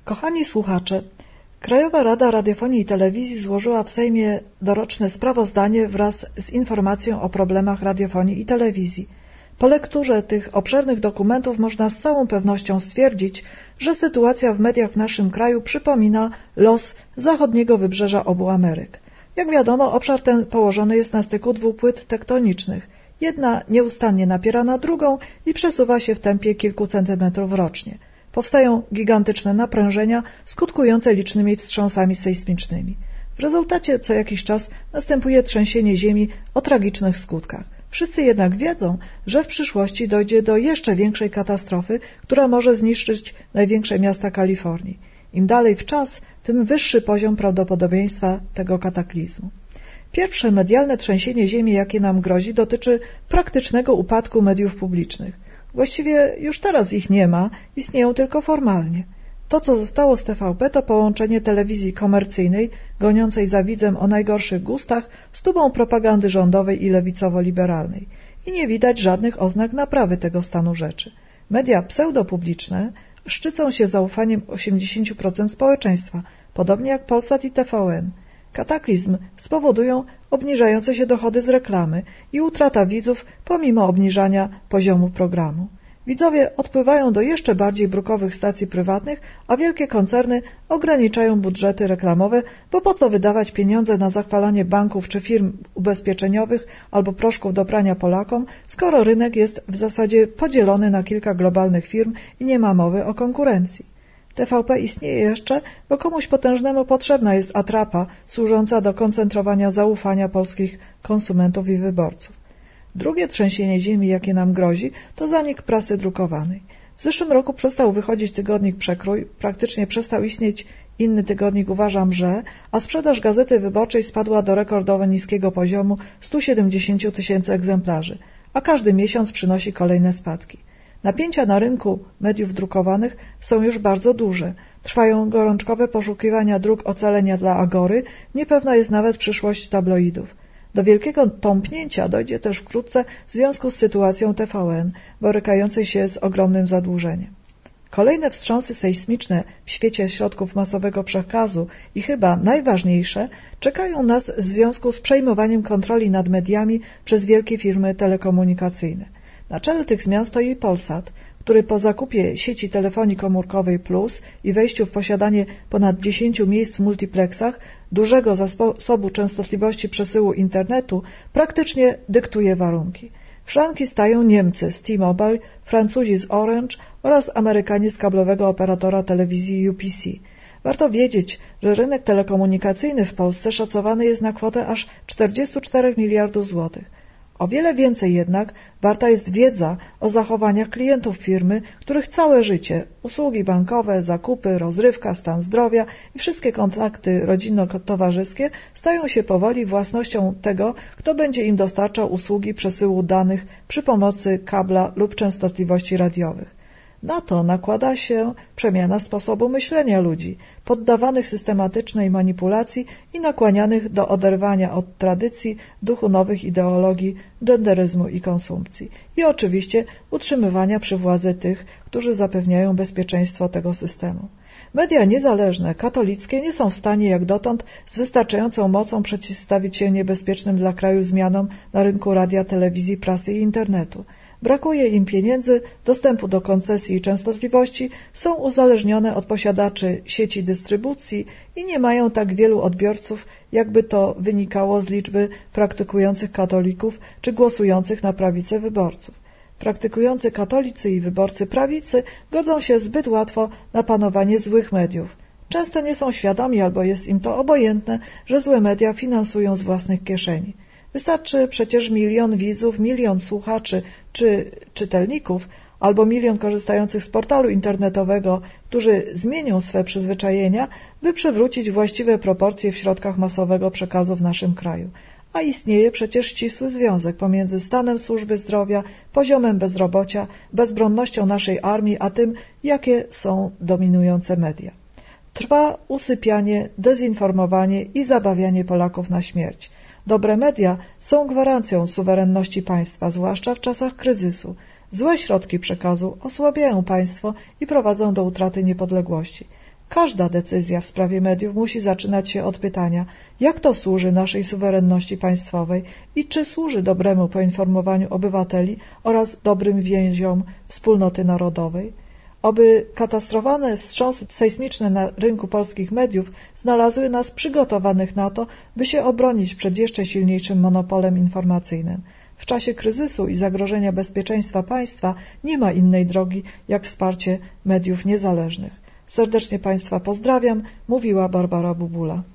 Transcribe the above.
Kochani słuchacze, Krajowa Rada Radiofonii i Telewizji złożyła w Sejmie doroczne sprawozdanie wraz z informacją o problemach radiofonii i telewizji. Po lekturze tych obszernych dokumentów można z całą pewnością stwierdzić, że sytuacja w mediach w naszym kraju przypomina los zachodniego wybrzeża obu Ameryk. Jak wiadomo, obszar ten położony jest na styku dwóch płyt tektonicznych. Jedna nieustannie napiera na drugą i przesuwa się w tempie kilku centymetrów rocznie. Powstają gigantyczne naprężenia skutkujące licznymi wstrząsami sejsmicznymi. W rezultacie co jakiś czas następuje trzęsienie ziemi o tragicznych skutkach. Wszyscy jednak wiedzą, że w przyszłości dojdzie do jeszcze większej katastrofy, która może zniszczyć największe miasta Kalifornii. Im dalej w czas, tym wyższy poziom prawdopodobieństwa tego kataklizmu. Pierwsze medialne trzęsienie ziemi, jakie nam grozi, dotyczy praktycznego upadku mediów publicznych. Właściwie już teraz ich nie ma, istnieją tylko formalnie. To, co zostało z TVP, to połączenie telewizji komercyjnej, goniącej za widzem o najgorszych gustach, z tubą propagandy rządowej i lewicowo-liberalnej. I nie widać żadnych oznak naprawy tego stanu rzeczy. Media pseudopubliczne szczycą się zaufaniem 80% społeczeństwa, podobnie jak Polsat i TVN. Kataklizm spowodują obniżające się dochody z reklamy i utrata widzów pomimo obniżania poziomu programu. Widzowie odpływają do jeszcze bardziej brukowych stacji prywatnych, a wielkie koncerny ograniczają budżety reklamowe, bo po co wydawać pieniądze na zachwalanie banków czy firm ubezpieczeniowych albo proszków do prania Polakom, skoro rynek jest w zasadzie podzielony na kilka globalnych firm i nie ma mowy o konkurencji. TVP istnieje jeszcze, bo komuś potężnemu potrzebna jest atrapa służąca do koncentrowania zaufania polskich konsumentów i wyborców. Drugie trzęsienie ziemi, jakie nam grozi, to zanik prasy drukowanej. W zeszłym roku przestał wychodzić tygodnik Przekrój, praktycznie przestał istnieć inny tygodnik Uważam, że, a sprzedaż Gazety Wyborczej spadła do rekordowo niskiego poziomu 170 000 egzemplarzy, a każdy miesiąc przynosi kolejne spadki. Napięcia na rynku mediów drukowanych są już bardzo duże. Trwają gorączkowe poszukiwania dróg ocalenia dla Agory, niepewna jest nawet przyszłość tabloidów. Do wielkiego tąpnięcia dojdzie też wkrótce w związku z sytuacją TVN, borykającej się z ogromnym zadłużeniem. Kolejne wstrząsy sejsmiczne w świecie środków masowego przekazu i chyba najważniejsze czekają nas w związku z przejmowaniem kontroli nad mediami przez wielkie firmy telekomunikacyjne. Na czele tych zmian stoi Polsat, który po zakupie sieci telefonii komórkowej Plus i wejściu w posiadanie ponad 10 miejsc w multiplexach, dużego zasobu częstotliwości przesyłu internetu, praktycznie dyktuje warunki. W szranki stają Niemcy z T-Mobile, Francuzi z Orange oraz Amerykanie z kablowego operatora telewizji UPC. Warto wiedzieć, że rynek telekomunikacyjny w Polsce szacowany jest na kwotę aż 44 miliardów złotych. O wiele więcej jednak warta jest wiedza o zachowaniach klientów firmy, których całe życie, usługi bankowe, zakupy, rozrywka, stan zdrowia i wszystkie kontakty rodzinno-towarzyskie stają się powoli własnością tego, kto będzie im dostarczał usługi przesyłu danych przy pomocy kabla lub częstotliwości radiowych. Na to nakłada się przemiana sposobu myślenia ludzi, poddawanych systematycznej manipulacji i nakłanianych do oderwania od tradycji w duchu nowych ideologii, genderyzmu i konsumpcji. I oczywiście utrzymywania przy władzy tych, którzy zapewniają bezpieczeństwo tego systemu. Media niezależne, katolickie nie są w stanie jak dotąd z wystarczającą mocą przeciwstawić się niebezpiecznym dla kraju zmianom na rynku radia, telewizji, prasy i internetu. Brakuje im pieniędzy, dostępu do koncesji i częstotliwości, są uzależnione od posiadaczy sieci dystrybucji i nie mają tak wielu odbiorców, jakby to wynikało z liczby praktykujących katolików czy głosujących na prawicę wyborców. Praktykujący katolicy i wyborcy prawicy godzą się zbyt łatwo na panowanie złych mediów. Często nie są świadomi albo jest im to obojętne, że złe media finansują z własnych kieszeni. Wystarczy przecież 1 000 000 widzów, 1 000 000 słuchaczy czy czytelników albo 1 000 000 korzystających z portalu internetowego, którzy zmienią swe przyzwyczajenia, by przywrócić właściwe proporcje w środkach masowego przekazu w naszym kraju. A istnieje przecież ścisły związek pomiędzy stanem służby zdrowia, poziomem bezrobocia, bezbronnością naszej armii, a tym, jakie są dominujące media. Trwa usypianie, dezinformowanie i zabawianie Polaków na śmierć. Dobre media są gwarancją suwerenności państwa, zwłaszcza w czasach kryzysu. Złe środki przekazu osłabiają państwo i prowadzą do utraty niepodległości. Każda decyzja w sprawie mediów musi zaczynać się od pytania, jak to służy naszej suwerenności państwowej i czy służy dobremu poinformowaniu obywateli oraz dobrym więziom wspólnoty narodowej. Oby katastrofalne wstrząsy sejsmiczne na rynku polskich mediów znalazły nas przygotowanych na to, by się obronić przed jeszcze silniejszym monopolem informacyjnym. W czasie kryzysu i zagrożenia bezpieczeństwa państwa nie ma innej drogi jak wsparcie mediów niezależnych. Serdecznie Państwa pozdrawiam, mówiła Barbara Bubula.